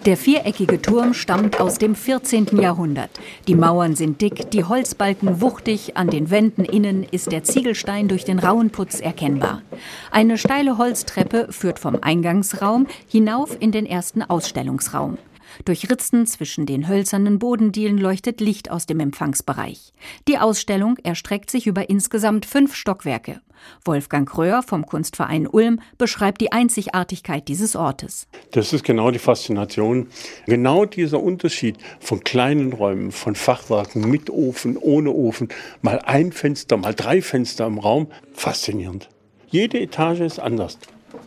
Der viereckige Turm stammt aus dem 14. Jahrhundert. Die Mauern sind dick, die Holzbalken wuchtig, an den Wänden innen ist der Ziegelstein durch den rauen Putz erkennbar. Eine steile Holztreppe führt vom Eingangsraum hinauf in den ersten Ausstellungsraum. Durch Ritzen zwischen den hölzernen Bodendielen leuchtet Licht aus dem Empfangsbereich. Die Ausstellung erstreckt sich über insgesamt 5 Stockwerke. Wolfgang Röhr vom Kunstverein Ulm beschreibt die Einzigartigkeit dieses Ortes. Das ist genau die Faszination. Genau dieser Unterschied von kleinen Räumen, von Fachwerken mit Ofen, ohne Ofen, mal ein Fenster, mal 3 Fenster im Raum. Faszinierend. Jede Etage ist anders.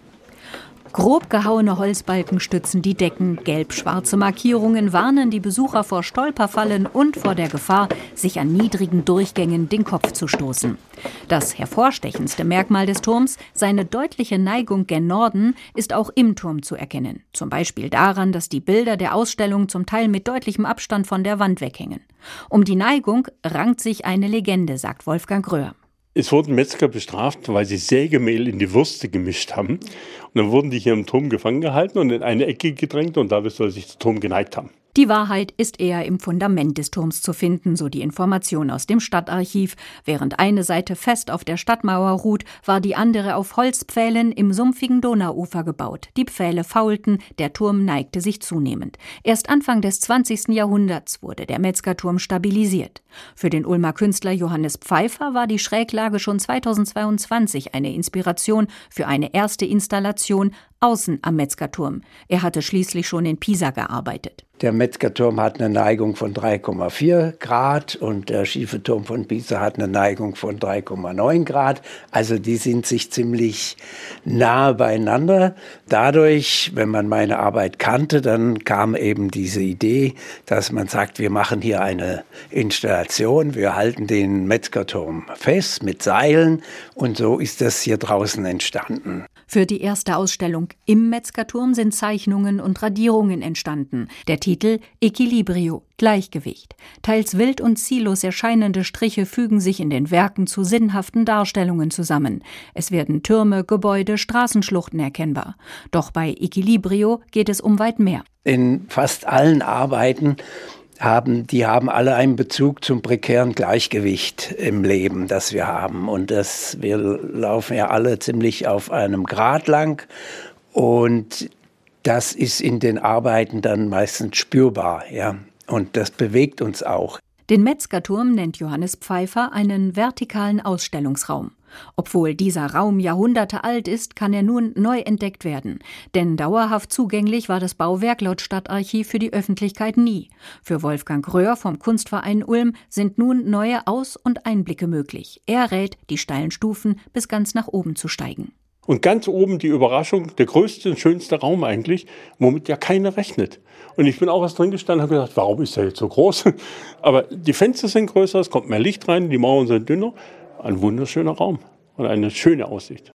Grob gehauene Holzbalken stützen die Decken, gelb-schwarze Markierungen warnen die Besucher vor Stolperfallen und vor der Gefahr, sich an niedrigen Durchgängen den Kopf zu stoßen. Das hervorstechendste Merkmal des Turms, seine deutliche Neigung gen Norden, ist auch im Turm zu erkennen. Zum Beispiel daran, dass die Bilder der Ausstellung zum Teil mit deutlichem Abstand von der Wand weghängen. Um die Neigung rankt sich eine Legende, sagt Wolfgang Röhr. Es wurden Metzger bestraft, weil sie Sägemehl in die Würste gemischt haben. Und dann wurden die hier im Turm gefangen gehalten und in eine Ecke gedrängt und dadurch soll sich der Turm geneigt haben. Die Wahrheit ist eher im Fundament des Turms zu finden, so die Information aus dem Stadtarchiv. Während eine Seite fest auf der Stadtmauer ruht, war die andere auf Holzpfählen im sumpfigen Donauufer gebaut. Die Pfähle faulten, der Turm neigte sich zunehmend. Erst Anfang des 20. Jahrhunderts wurde der Metzgerturm stabilisiert. Für den Ulmer Künstler Johannes Pfeiffer war die Schräglage schon 2022 eine Inspiration für eine erste Installation außen am Metzgerturm. Er hatte schließlich schon in Pisa gearbeitet. Der Metzgerturm hat eine Neigung von 3,4 Grad und der schiefe Turm von Pisa hat eine Neigung von 3,9 Grad. Also die sind sich ziemlich nahe beieinander. Dadurch, wenn man meine Arbeit kannte, dann kam eben diese Idee, dass man sagt, wir machen hier eine Installation, wir halten den Metzgerturm fest mit Seilen und so ist das hier draußen entstanden. Für die erste Ausstellung im Metzgerturm sind Zeichnungen und Radierungen entstanden. Der Titel Equilibrio, Gleichgewicht. Teils wild und ziellos erscheinende Striche fügen sich in den Werken zu sinnhaften Darstellungen zusammen. Es werden Türme, Gebäude, Straßenschluchten erkennbar. Doch bei Equilibrio geht es um weit mehr. In fast allen Arbeiten haben alle einen Bezug zum prekären Gleichgewicht im Leben, das wir haben. Und wir laufen ja alle ziemlich auf einem Grat lang. Und das ist in den Arbeiten dann meistens spürbar, ja. Und das bewegt uns auch. Den Metzgerturm nennt Johannes Pfeiffer einen vertikalen Ausstellungsraum. Obwohl dieser Raum Jahrhunderte alt ist, kann er nun neu entdeckt werden. Denn dauerhaft zugänglich war das Bauwerk laut Stadtarchiv für die Öffentlichkeit nie. Für Wolfgang Röhr vom Kunstverein Ulm sind nun neue Aus- und Einblicke möglich. Er rät, die steilen Stufen bis ganz nach oben zu steigen. Und ganz oben die Überraschung, der größte und schönste Raum eigentlich, womit ja keiner rechnet. Und ich bin auch erst drin gestanden und habe gedacht, warum ist der jetzt so groß? Aber die Fenster sind größer, es kommt mehr Licht rein, die Mauern sind dünner. Ein wunderschöner Raum und eine schöne Aussicht.